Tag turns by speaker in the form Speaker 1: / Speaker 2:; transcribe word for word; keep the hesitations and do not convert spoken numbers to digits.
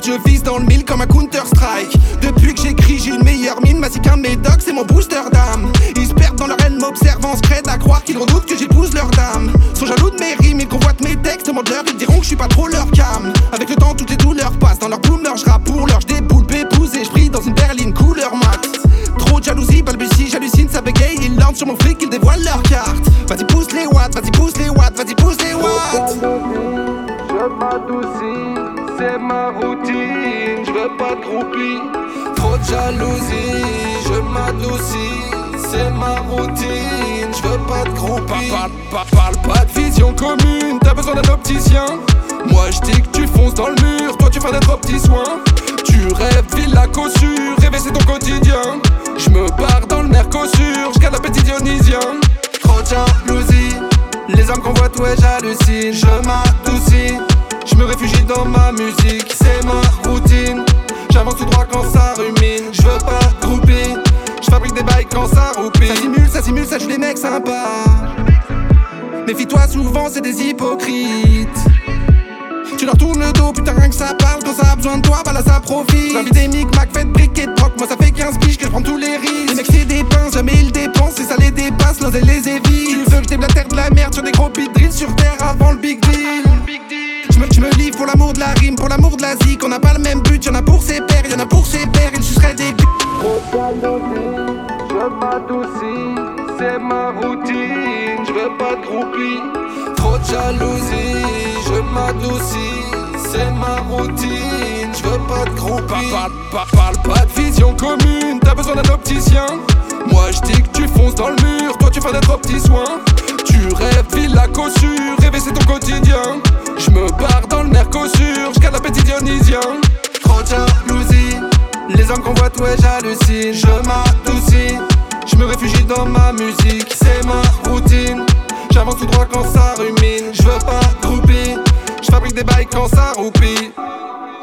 Speaker 1: je vise dans le mille comme un Counter-Strike. Depuis que j'écris, j'ai une meilleure mine. Ma qu'un médoc, c'est mon booster d'âme. Ils se perdent dans leur haine, m'observent en secret, à croire qu'ils redoutent que j'épouse leur dame. Sont jaloux de mes rimes, ils convoitent mes textes, demandent-leur, ils diront que je suis pas trop leur cam. Avec le temps, toutes les douleurs passent dans leur boomer, je rappe pour leur, je déboule, pépouse et je brille dans une berline couleur mat. Trop de jalousie, balbutie, j'hallucine, ça bégaye, ils lancent sur mon fric, ils dévoilent leur carte. Vas-y pousse les watts, vas-y pousse les watts, vas-y pousse les watts.
Speaker 2: Je m'adoucis, c'est ma routine, je veux pas de groupie. Trop de jalousie, je m'adoucis, c'est ma routine, je veux pas de groupie. Parle, parle, parle pas de vision commune, t'as besoin d'un opticien. Moi je dis que tu fonces dans le mur, toi tu fais des trop petits soins. Tu rêves, villa cossure, rêver c'est ton quotidien. Je me barre dans le Mercosur, je garde l'appétit dionysien. Trop de jalousie, les hommes convoitent, ouais j'hallucine. Je m'adoucis, je me réfugie dans ma musique. C'est ma routine, j'avance tout droit quand ça rumine. Je veux pas de groupie, je fabrique des bails quand ça roupie. Ça simule, ça simule, ça joue les mecs sympas. Méfie-toi souvent, c'est des hypocrites. Tu leur tournes le dos, putain rien que ça parle. Quand ça a besoin de toi, bah là ça profite. La vie des Mac fait de briques et de broc. Moi ça fait quinze piges que je prends tous les risques. Les mecs c'est des pinces, jamais ils dépensent. Et ça les dépasse, l'un les évite. Tu veux que je déblatère de la merde sur des gros beat drills sur terre avant le big deal. Je me, je me livre pour l'amour de la rime, pour l'amour de la zik. On n'a pas le même but, y'en a pour ses pères, y'en a pour ses pères. Ils suceraient des b****. Trop jalousie, je m'adoucis, c'est ma routine, je veux pas de groupie. Trop de jalousie, je m'adoucis, c'est ma routine, je veux pas de groupie. Parle, parle, parle pas de vision commune, t'as besoin d'un opticien. Moi je dis que tu fonces dans le mur, toi tu fais des trop petits soins. Tu rêves, villa cossure, rêver c'est ton quotidien. Je me barre dans le Mercosur, je garde l'appétit dionysien. Trop de jalousie, les hommes convoitent, ouais j'hallucine. Je m'adoucis, je me réfugie dans ma musique. C'est ma routine, j'avance tout droit quand ça rumine. Je veux pas de groupie, je fabrique des bails quand ça roupie.